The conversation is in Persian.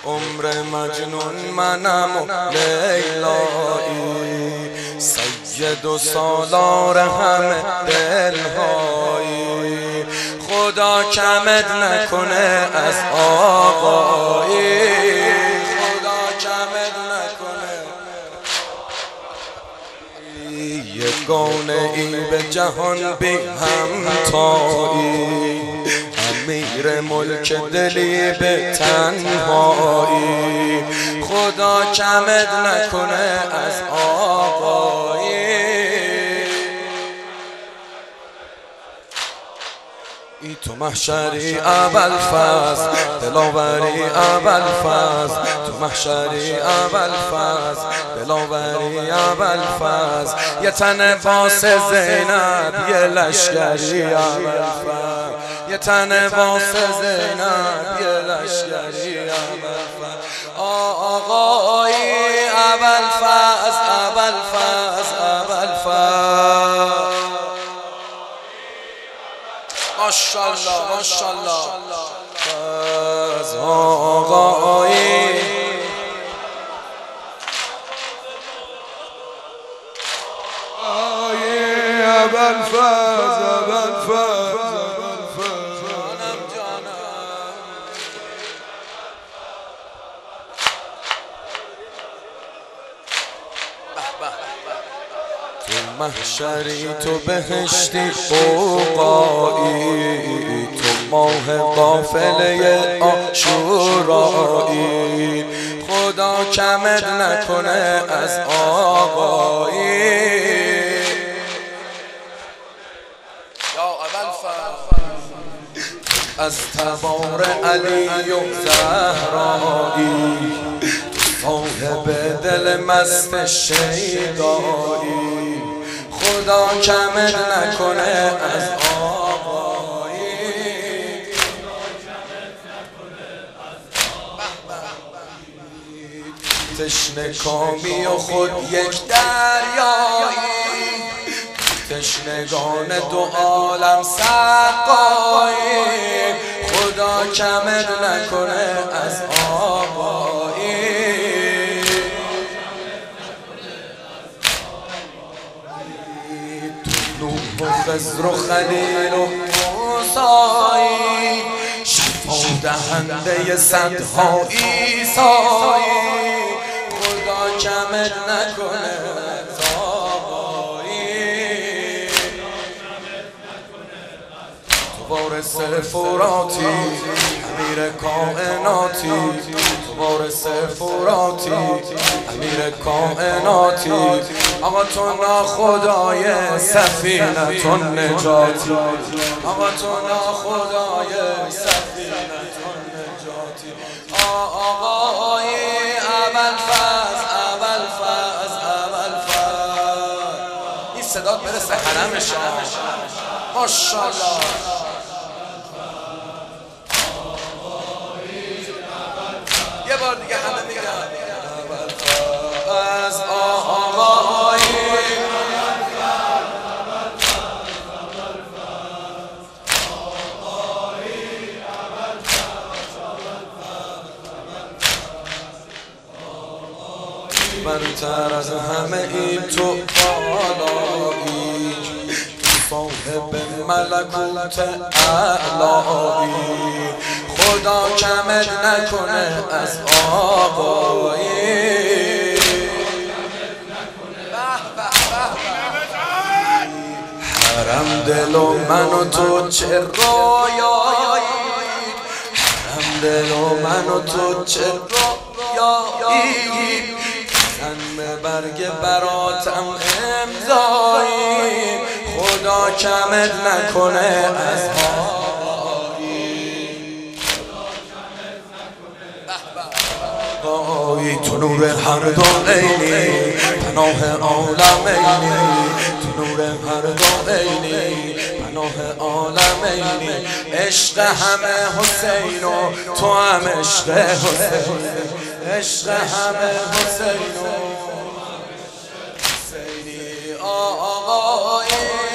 عمر مجنون منم و لیلایی، سید و سالار همه دلهایی، خدا کمت نکنه از آقایی، خدا کمت نکنه. یگانه ای به جهان بی همتایی، امیر ملک دلی به تنهایی، خدا کمت نکنه از آقایی. ای تو محشری ابوالفضل، دلاوری ابوالفضل، تو محشری ابوالفضل، دلاوری ابوالفضل، یه تن باس زینب، یه لشکری ابوالفضل، یه تن باس زینب، یه لشکری ابوالفضل. آقای ابوالفضل، ابوالفضل، ابوالفضل، ماشاءالله ماشاءالله. از آقای ابوالفضل، ابوالفضل، جانم جانم. تو محشری تو بهشتی قوقایی، تو ماه قافله عاشورایی، خدا کمت نکنه از آقایی. از تبار علی و زهرایی، صاحب دل مست شیدایی، خدا کمت نکنه از آقایی. تشنه کامی و خود یک دریایی، تشنگان دو عالم سقایی، خدا کمت نکنه از آقایی. تو نوح و خضر و خلیل و موسایی، شفا دهنده صدها عیسایی، خدا کمت نکنه از آقایی. تو وارث فراتی، امیر کائناتی، تو وارث فراتی، امیر کائناتی، آقا تو ناخدای سفینه‌تون نجاتی، آقا تو ناخدای سفینه‌تون نجاتی. آقای ابوالفضل، ابوالفضل، ابوالفضل، این صدا برسه حرمش. ماشاءالله. یه بار دیگه همه میگن از آقای برتر از همه ای تو بالایی، صاحب ملکوت اعلایی، خدا کمت نکنه از آقایی. حرم دل و من و تو چه رویایی، حرم دل و من و تو چه رویایی، زن برگ براتم امضایی، خدا کمت نکنه از آقایی. تو نور هر دو عینی، پناه عالمینی، تو نور هر دو عینی، پناه عالمینی، عشق همه حسین و تو هم عشق حسین، عشق همه حسین و حسینی. آقای